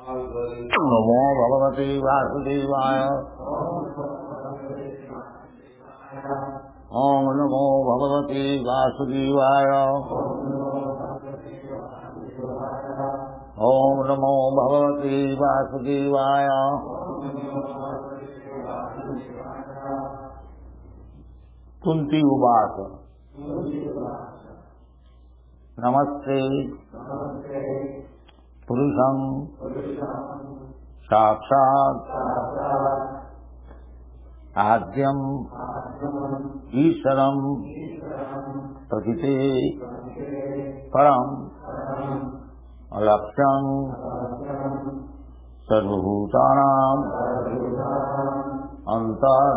नमो भगवते वासुदेवाय। ओम नमो भगवते वासुदेवाय। ओम नमो भगवते वासुदेवाय। कुंती उवाच नमस्ते पुरुषं साक्षात् आद्यं ईश्वरं प्रकृते परं अलक्ष्यं सर्वभूतानां अंतर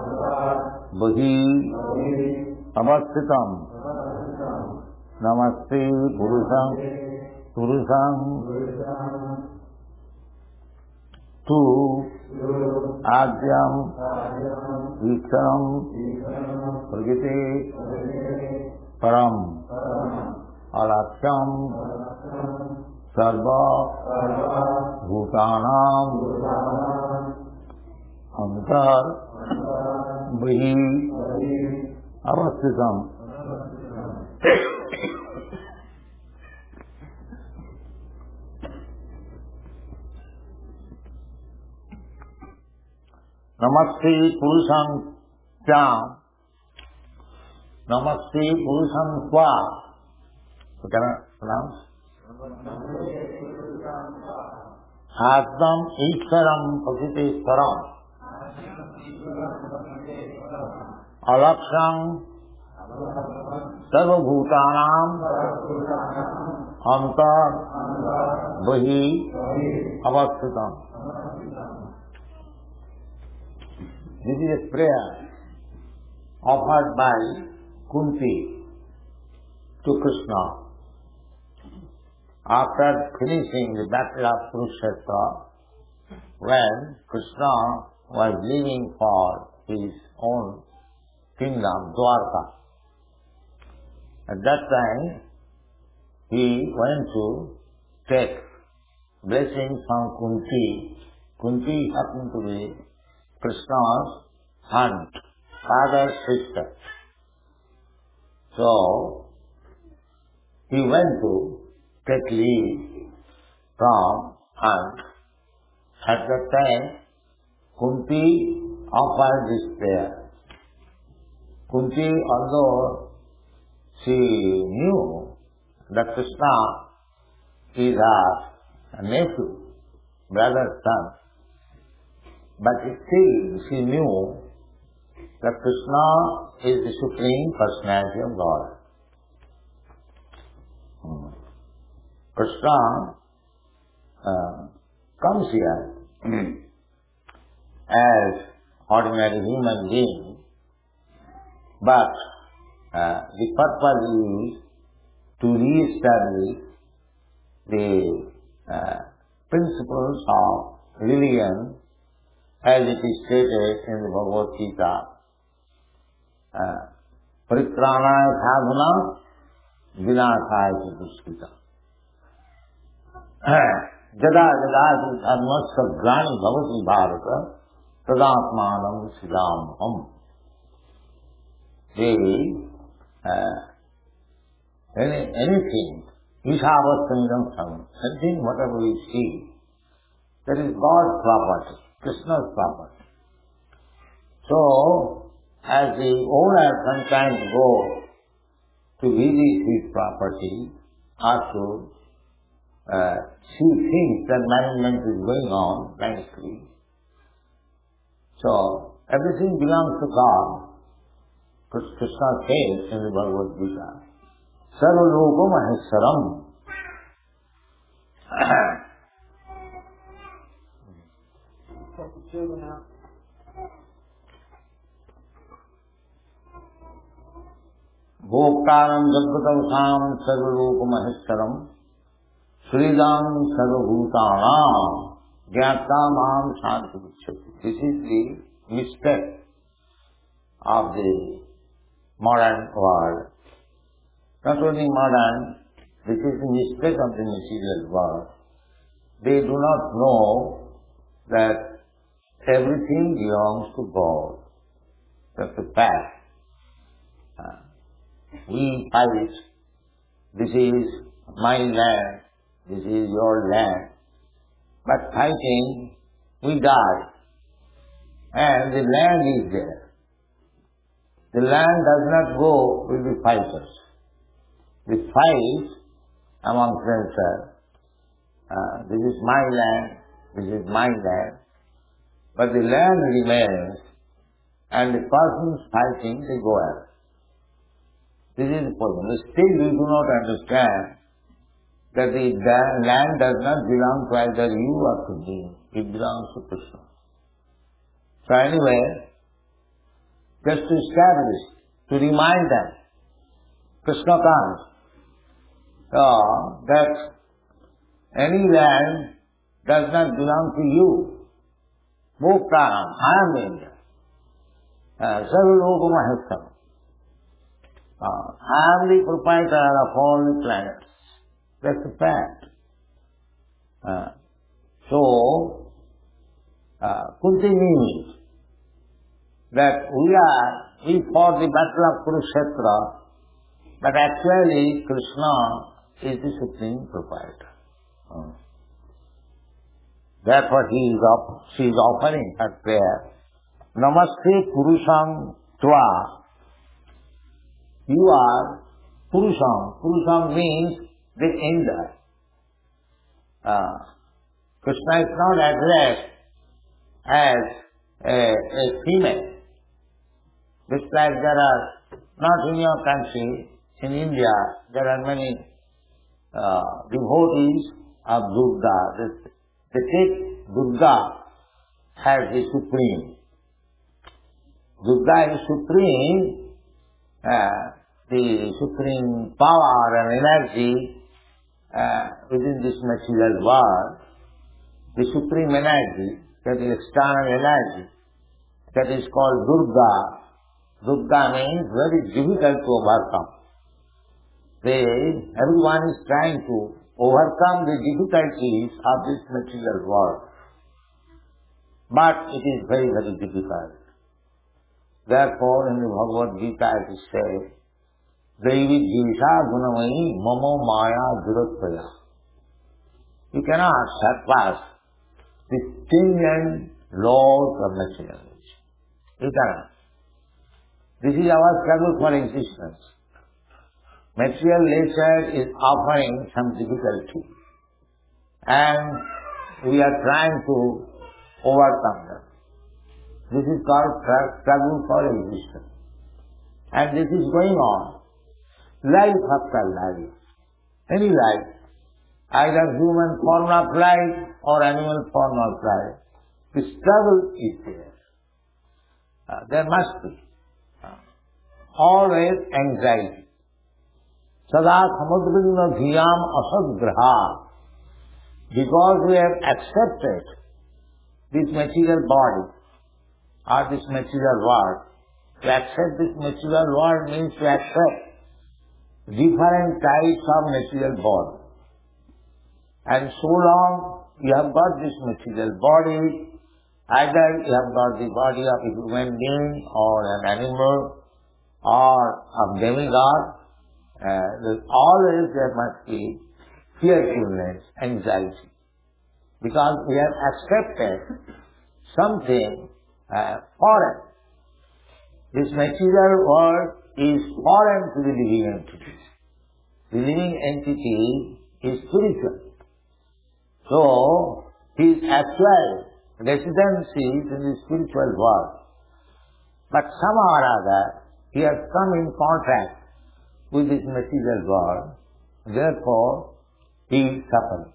बहिः अवस्थितं। नमस्ते पुरुषं तु आद्यं ईश्वरं प्रकृते परं अलक्ष्यं सर्वभूतानां अंतर बहिः अवस्थितं। नमस्ते पुरुषं क्या नमस्ते पुरुषं क्या। So can I pronounce? आत्मं ईश्वरं प्रकृतेश्वरम् अलक्ष्यं सर्वभूतानां अंतर बहिः अवस्थितम्। This is a prayer offered by Kunti to Krishna after finishing the battle of Kurukshetra, when Krishna was leaving for his own kingdom, Dwarka. At that time, he went to take blessings from Kunti. Kunti happened to be Krishna's aunt, father's sister. So, he went to take leave from aunt. At that time, Kunti offered this prayer. Kunti, although she knew that Krishna is her nephew, brother's son, but still she knew that Krishna is the Supreme Personality of God. Krishna comes here as ordinary human being, but the purpose is to re-establish the principles of religion as it is stated in the Bhagavad Gita. Paritrānāya sadhana vināṣāya ca duṣkritam. Jada jada dharmasya grani bhavati bharata tadātmānam siddhamaham. Anything, ishavastamidam samam, anything whatever we see, that is God's property, Krishna's property. So, as the owner sometimes goes to visit his property or to see things that management is going on nicely. So, everything belongs to God. Krishna says in the Bhagavad Gita, Sarva Loka Maheshwaram. Bhoktaram Jagatavam Sarvaloka Maheshwaram Sridam Sarvabhutanam Jnatamam Shantivichati. This is the mistake of the modern world. Not only modern, this is the mistake of the material world. they do not know that everything belongs to God. That's a fact. We fight. This is my land. This is your land. But fighting, we die. And the land is there. The land does not go with the fighters. The fight among themselves. This is my land. This is my land. But the land remains, and the persons fighting, they go out. This is the point. Still we do not understand that the land does not belong to either you or to me. It belongs to Krishna. So anyway, just to establish, to remind them, Krishna comes, that any land does not belong to you. Bhoktaram, I am Indra. Sarvaloka Maheshwara. I am the proprietor of all the planets. That's a fact. So, Kunti means that we fought the battle of Kurukshetra, but actually Krishna is the supreme proprietor. Therefore she is offering her prayer. Namaste Purusham Tva. You are Purusham. Purusham means the ender. Krishna is not addressed as a female. Just like there are, not in your country, in India, there are many devotees of Durga. They take Durga as the supreme. Durga is supreme, the supreme power and energy within this material world, the supreme energy, that is external energy, that is called Durga. Durga means very difficult to overcome. Everyone is trying to overcome the difficulties of this material world. But it is very, very difficult. Therefore, in the Bhagavad Gita it is said, Devi Jisha Gunamayi Mamo Maya Duratpaya. You cannot surpass the stringent laws of material nature. You cannot. This is our struggle for existence. Material nature is offering some difficulty, and we are trying to overcome them. This is called struggle for existence. And this is going on, life after life. Any life, either human form of life or animal form of life, the struggle is there. There must be. Always anxiety. Sada samudrina dhiyam asadgraha. Because we have accepted this material body or this material world. To accept this material world means to accept different types of material body. And so long you have got this material body, either you have got the body of a human being or an animal or of demigod, always there must be fearfulness, anxiety. Because we have accepted something foreign. This material world is foreign to the living entity. The living entity is spiritual. So, his actual residency is in the spiritual world. But somehow or other, he has come in contact with this material world. Therefore, he is suffering.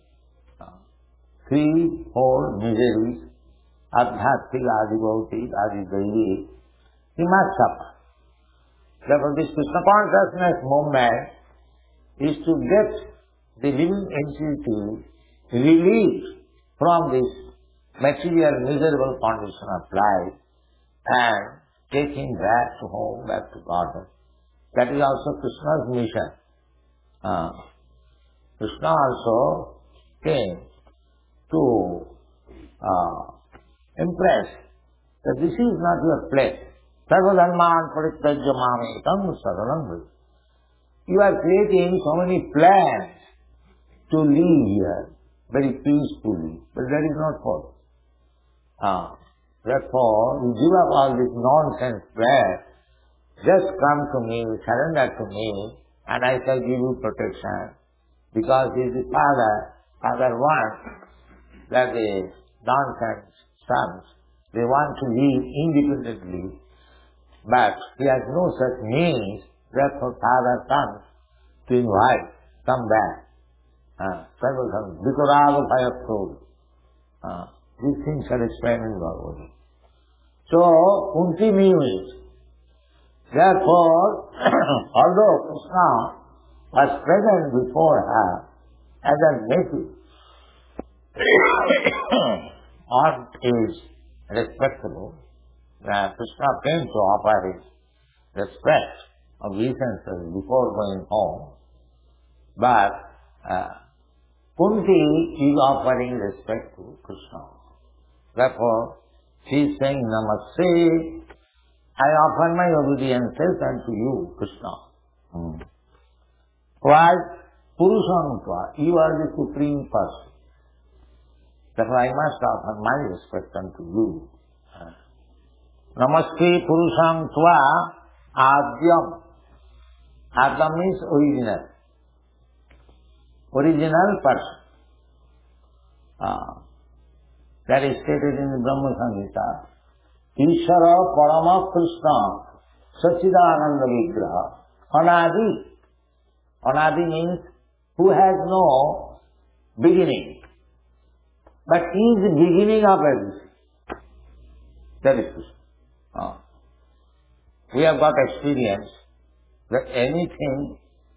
Threefold miseries, adhyatmik, adibhautik, adidaivi, he must suffer. Therefore, this Krishna consciousness movement is to get the living entity released from this material miserable condition of life and take him back to home, back to Godhead. That is also Krishna's mission. Krishna also came impressed that this is not your place. Sarvadharman parityajya mamekam saranam vraja. You are creating so many plans to live here very peacefully, but that is not possible. Therefore, you give up all this nonsense plans. Just come to me, surrender to me, and I shall give you protection. Because he is the father. Father wants that the nonsense sons, they want to live independently, but he has no such means. Therefore, father comes to invite, come back. Vikarava Bhayapur. These things are explained in Bhagavad. So, Kunti knew it. Therefore, although Krishna was present before her as a native, art is respectable. Krishna came to offer his respect of essentials before going home. But Kunti is offering respect to Krishna. Therefore, she is saying, Namaste, I offer my obediences unto you, Krishna. Why? Purushanutva, you are the supreme person. Therefore, I must offer my respect unto you. Namaste Purushanutva Adyam. Adyam means original. Original person. That is stated in the Brahma Samhita. Ishvara Parama Krishna Sachidananda Vigraha. Anadi. Anadi means who has no beginning. But he is the beginning of everything. That is Krishna. We have got experience that anything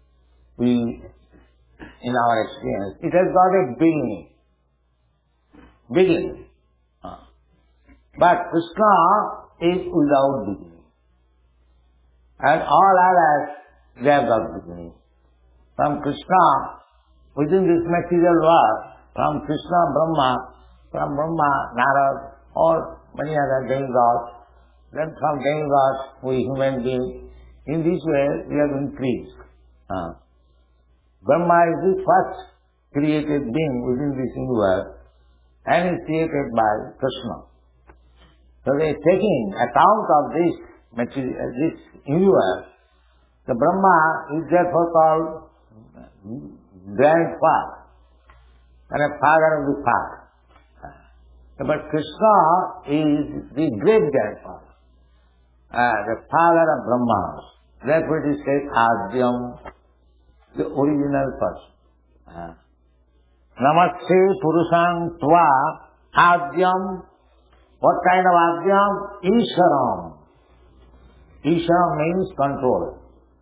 in our experience, it has got a beginning. Beginning. But Krishna is without beginning. And all others, they have got beginning. From Krishna, within this material world, from Krishna, Brahma, from Brahma, Narad, or many other demigods, then from demigods, we human beings. In this way, we have increased. Brahma is the first created being within this universe, and is created by Krishna. So they are taking account of this material, this universe. The Brahma is therefore called grandfather, and a father of the father. But Krishna is the great grandfather, the father of Brahma. Therefore it is said Adyam, the original person. Namaste Purusham Tva Adyam. What kind of Adyam? Ishwaram. Ishwaram means control.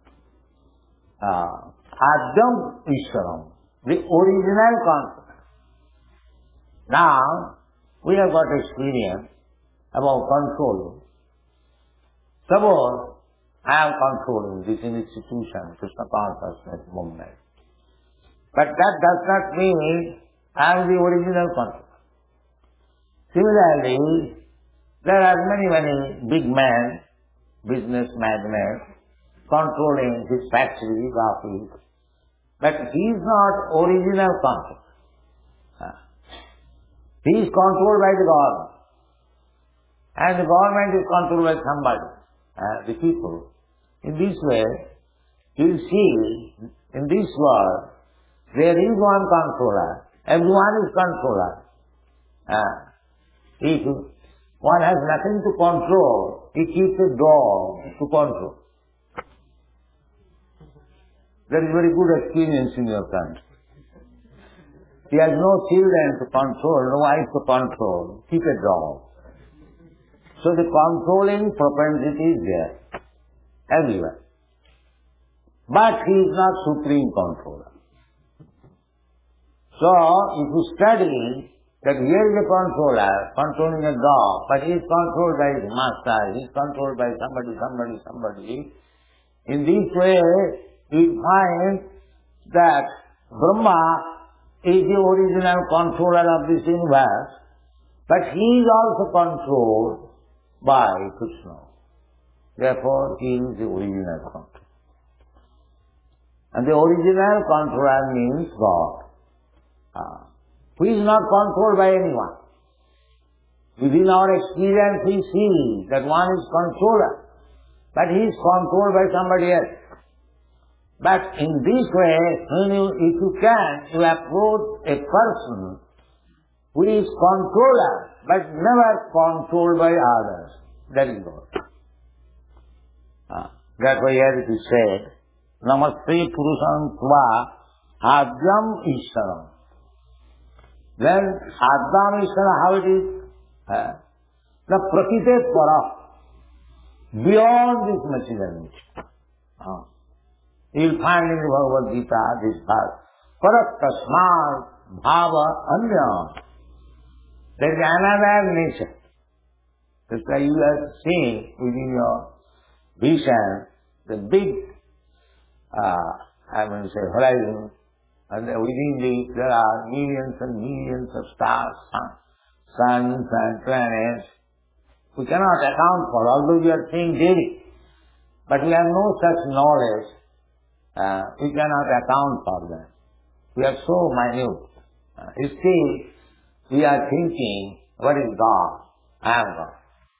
Adyam Ishwaram, the original concept. Now, we have got experience about controlling. Suppose I am controlling this institution, Krishna consciousness movement. But that does not mean I am the original concept. Similarly, there are many big men, business magnates, controlling his factories, office. But he is not original concept. He is controlled by the government. And the government is controlled by somebody, the people. In this way, you will see, in this world, there is one controller. Everyone is controller. If one has nothing to control, he keeps a dog to control. That is very good experience in your country. He has no children to control, no wife to control. Keep a dog. So the controlling propensity is there, everywhere. But he is not supreme controller. So, if you study that here is a controller, controlling a dog, but he is controlled by his master, he is controlled by somebody. In this way, you find that Brahma is the original controller of this universe, But he is also controlled by Krishna. Therefore, he is the original controller. And the original controller means God, who is not controlled by anyone. Within our experience, we see that one is controller, but he is controlled by somebody else. But in this way, if you can, you approach a person who is controller, but never controlled by others. That is God. Therefore here it is said, Namaste Purusam Tva Adyam Ishwaram. Then Adyam Ishwaram, how it is? The Prakite Para, beyond this material nature. You will find in the Bhagavad Gita this verse, Parat Tasmat Bhava Anya. There is another nature. Just like you have seen within your vision, the big, horizon, and within there are millions and millions of stars, suns and planets. We cannot account for, although we are seeing daily. But we have no such knowledge. We cannot account for them. We are so minute. Still, we are thinking, what is God? I am God.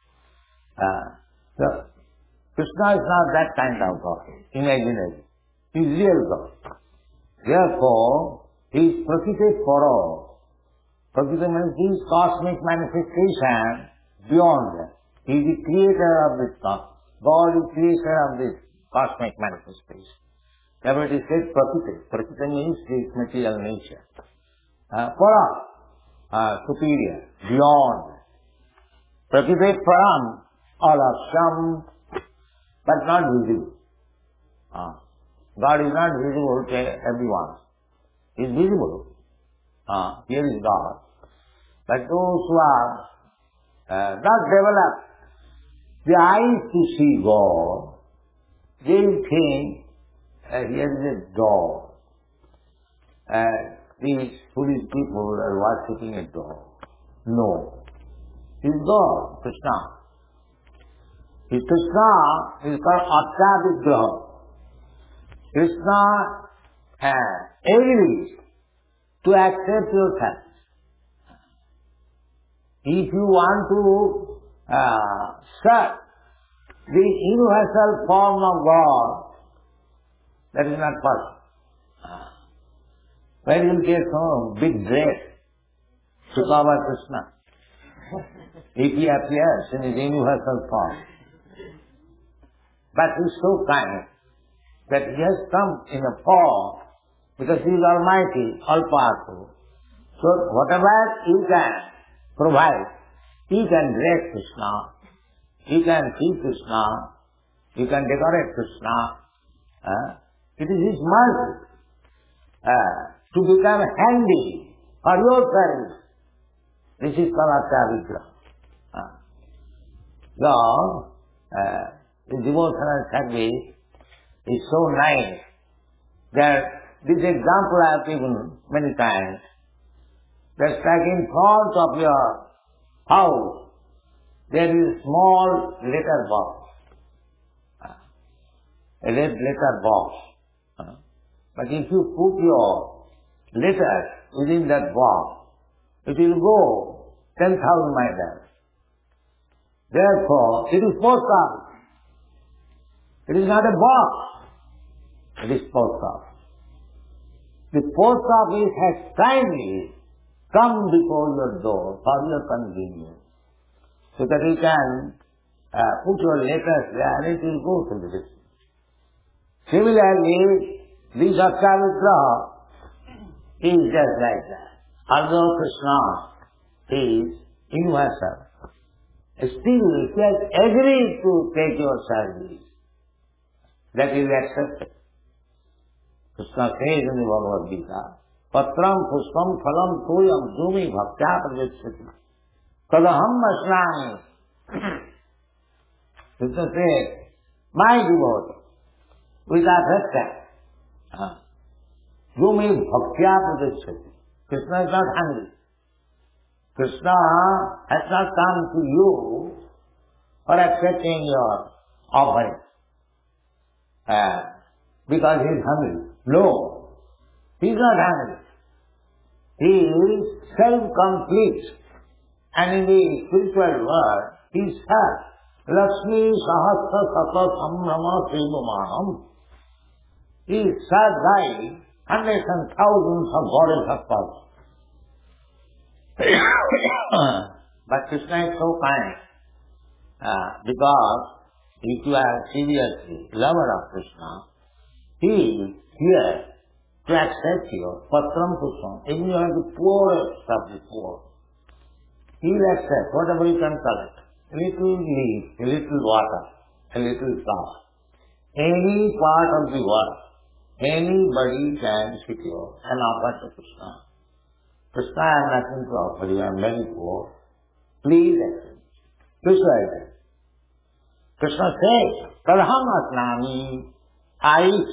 So, Krishna is not that kind of God, imaginary. He is real God. Therefore, he is Prakite Para. Prakita means he is cosmic manifestation beyond that. He is the creator of this cosmos. God is creator of this cosmic manifestation. Therefore it is said Prakita. Prakita means this material nature. Para, superior, beyond. Prakita Param, Alaksham, but not visible. God is not visible to everyone. He is visible. Here is God. But those who are not developed the eyes to see God, they think here is a dog. These foolish people are worshipping a dog. No. He is God, Krishna. His Krishna is called Atta-vigraha. Krishna agrees to accept your thanks. If you want to search the universal form of God, that is not possible. Where you will get some big dress to cover Krishna, if he appears in his universal form. But he is so kind that he has come in a form because he is almighty, all-powerful. So whatever you can provide, he can dress Krishna, he can feed Krishna, he can decorate Krishna. It is his mercy to become handy for your service. This is called Atta-vigraha. So, the devotional service is so nice that this example I have given many times, that like in front of your house, there is a small letter box, a red letter box. But if you put your letters within that box, it will go 10,000 miles. Therefore, it is post office. It is not a box. It is post office. The post office has kindly come before your door for your convenience, so that you can put your letters there and it will go to the distance. Similarly, this Atta-vigraha is just like that. Although Krishna is universal, still he has agreed to take your service. That is accepted. Krishna says in the Bhagavad Gita, Patram puspam phalam toyam jumi bhaktya prajatsati tadaham asnami. Krishna says, my devotee, with affection, jumi bhaktya prajatsati. Krishna is not hungry. Krishna has not come to you for accepting your offering because he is hungry. No, he is not hungry. He is self-complete. And in the spiritual world, he says, Lakshmi Sahasra Sata Samrama Srivamanam. He is served by hundreds and thousands of bodhisattvas. But Krishna is so kind, because if you are seriously lover of Krishna, he is here to accept you, Patram Pusham, even you are the poorest of the poor. He will accept whatever you can collect. A little leaf, a little water, a little flower. Any part of the world, anybody can secure and offer to Krishna. Krishna, I have nothing to offer you, I am very poor. Please accept. Krishna is there. Krishna says, Pradham Asnami, I eat.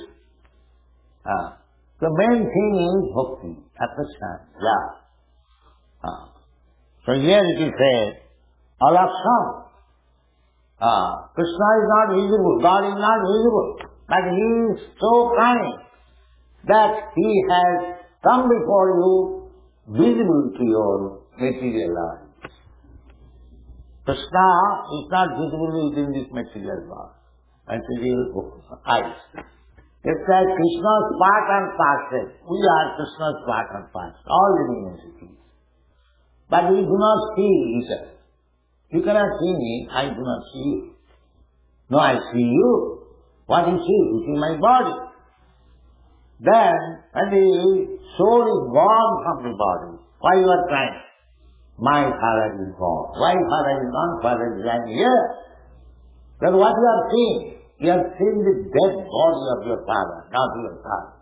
The main thing is bhakti, affection, love. So here it is said, Alaksham. Krishna is not visible, God is not visible, but he is so kind that he has come before you, visible to your material eyes. Krishna is not visible within this material world, material eyes. It's like Krishna's part and parcel. We are Krishna's part and parcel, all living entities. But we do not see each other. You cannot see me, I do not see you. No, I see you. What you see? You see my body. Then, when the soul is born from the body, why you are crying? My father is gone. Why father is gone? Father is lying here. Then what you are seeing? You have seen the dead body of your father, not your father.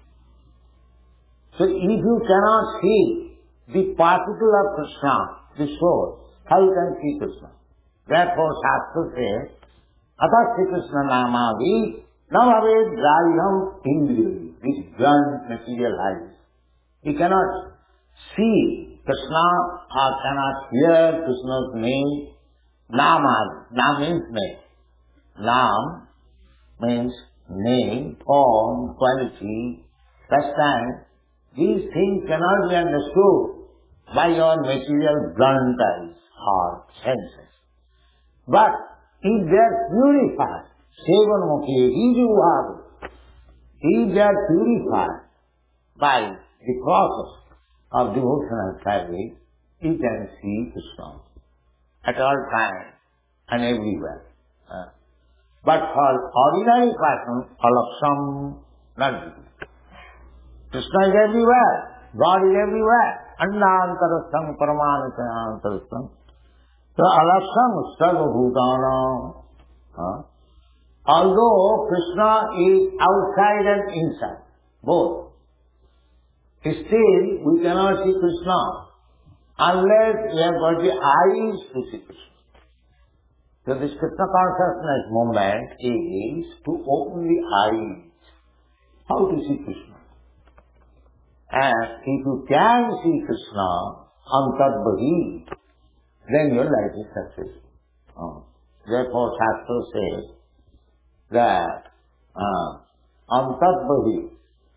So if you cannot see the particle of Krishna, the soul, how you can see Krishna? Therefore Shastra says, Atasya Krishna Namadi Navaved Grahyam Indriya, with blunt material eyes. He cannot see Krishna or cannot hear Krishna's name. Namadi, Nam means name. Nam means name, form, quality, pastime. These things cannot be understood by your material blunt eyes or senses. But if they are purified, if they are purified by the process of devotional service, you can see Krishna at all times and everywhere. But for ordinary person, alaksham, not visible. Krishna is everywhere, God is everywhere. Annantarastham, Paramanantarastham. So alaksham, sarva bhutana. Although Krishna is outside and inside, both, still we cannot see Krishna unless we have got the eyes to see Krishna. So this Krishna consciousness movement is to open the eyes. How to see Krishna? And if you can see Krishna, antarbhahi, then your life is successful. Therefore Shastra says that antarbhahi,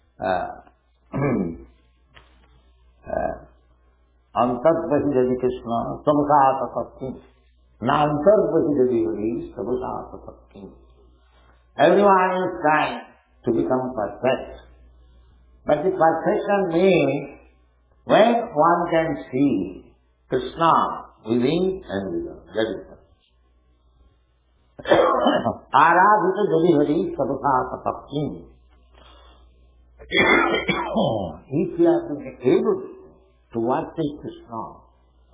antarbhahi jadi Krishna, samsata sakti. Nantarbhahi jadi Hari, samsata sakti. Everyone is trying to become perfect. But the perfection means when one can see Krishna within and without. That is perfect. Aradhita jadi Hari, samsata sakti. If you have been able to worship Krishna,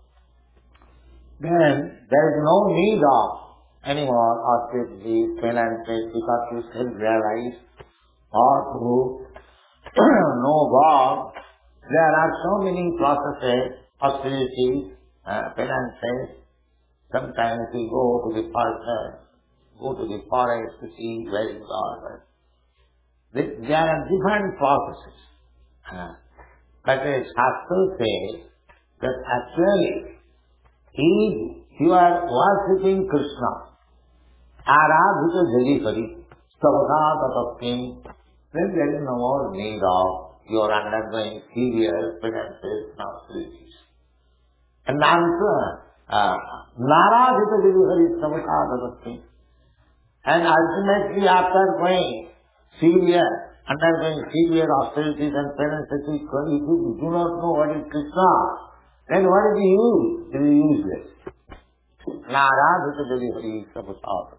then there is no need of any more austerity, penances, because you still realize or to know God. There are so many processes, austerities, penances. Sometimes we go to the forest to see where is God. There are different processes. But the Shastra says that actually if you are worshipping Krishna, Aradhita Jali Hari, Stavata Tatapkin, then there is no more need of your undergoing serious penances and austerities. And answer, Naradhita Jali Hari, Stavata Tatapkin. And ultimately after undergoing severe austerities and penances, if you do not know what is Krishna, then what is the use? It is useless. Naradhita Jali Hari, Stavata.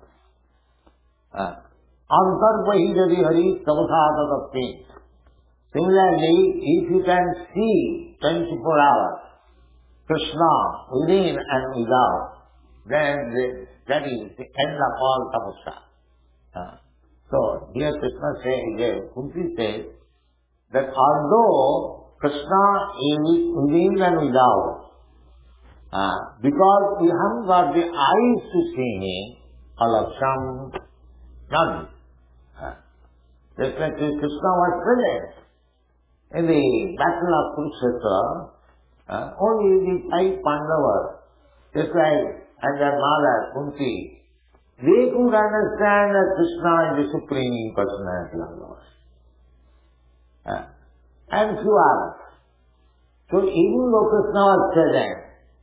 Antarvahi Jali Hari, Stavata Tatapkin. Similarly, if you can see 24 hours Krishna within and without, then that is the end of all tapasya. So here Krishna says, Kunti says, that although Krishna is within and without, because we haven't got the eyes to see him, alaksham, none. Just like Krishna was present in the battle of Kurukshetra, only the 5 Pandavas, just like and their mother, Kunti, they could understand that Krishna is the Supreme Personality of Lord. And few others. So even though Krishna was present,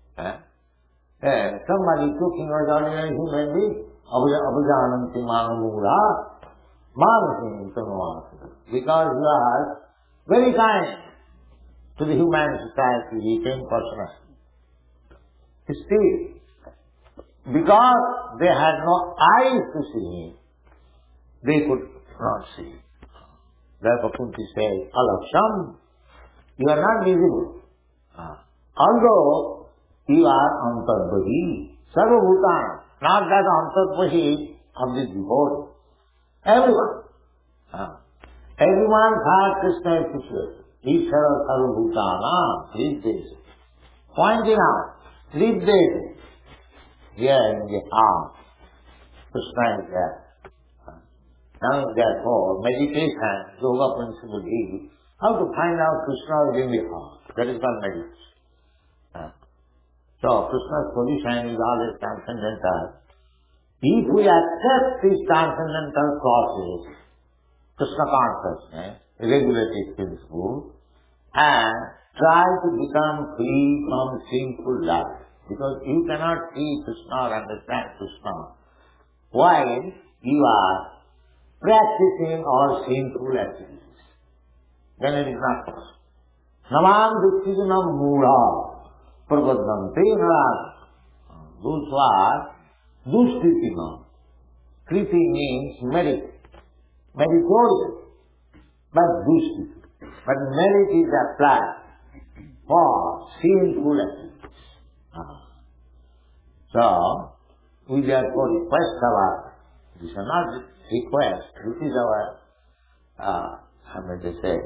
somebody talking about ordinary human being, Abhijananti Manamura, Manasim Tanuvasa. Because he was very kind to the human society, he came personally. Still, because they had no eyes to see him, they could not see him. Therefore Kunti says, Alaksham, you are not visible. Although you are Antarvahi, Sarvabhutan, not that Antarvahi of the devotee. Everyone. Everyone thought Krishna is situated. Ishara Sarvabhutana, Riddhesi. Pointing out, Riddhesi. Here in the heart, Krishna is there. Now therefore, meditation, yoga principle is how to find out Krishna within the heart. That is called meditation. So Krishna's position is always transcendental. If we accept this transcendental process, Krishna consciousness, regulated principle, and try to become free from sinful life, because you cannot see Krishna or understand Krishna while you are practicing all sinful activities. Then it is not possible. Namam Dukkhijana Mudha Prabhadante Narad. Those who are Dushkritima. Kriti means merit. Meritorious. But Dushkriti. But merit is applied for sinful activities. So, we therefore request this is not request, this is our, how may I say,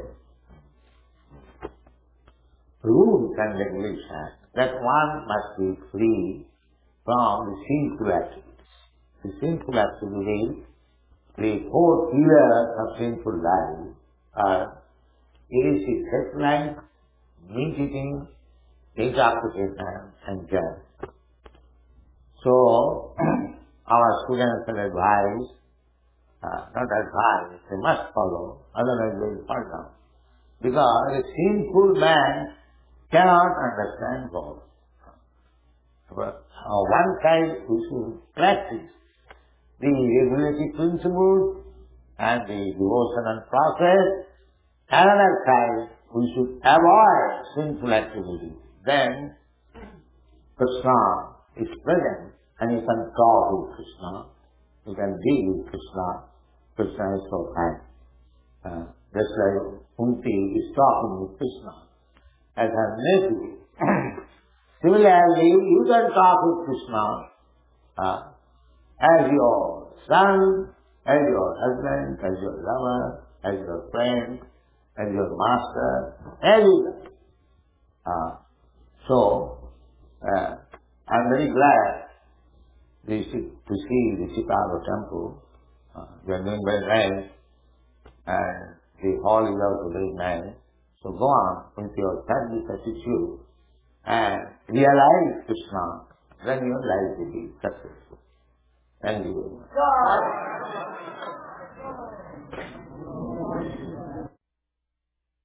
rules and regulations, that one must be free from the sinful activities. The sinful activities, the 4 pillars of sinful life are illicit sex life, meat eating, intoxication, and death. So, our students are advised, not advised, they must follow, otherwise they will fall down. Because a sinful man cannot understand God. But on one side we should practice the regulative principles and the devotional process, another side we should avoid sinful activities. Then Krishna is present and you can talk with Krishna, you can be with Krishna. Krishna is so kind. Just like Kunti is talking with Krishna as her nephew. Similarly, you can talk with Krishna as your son, as your husband, as your lover, as your friend, as your master, as you like. So, I'm very glad to see the Chicago temple. They are doing very nice, and the hall is also very nice. So go on with your service attitude and realize Krishna, then your life will be successful. Thank you very much.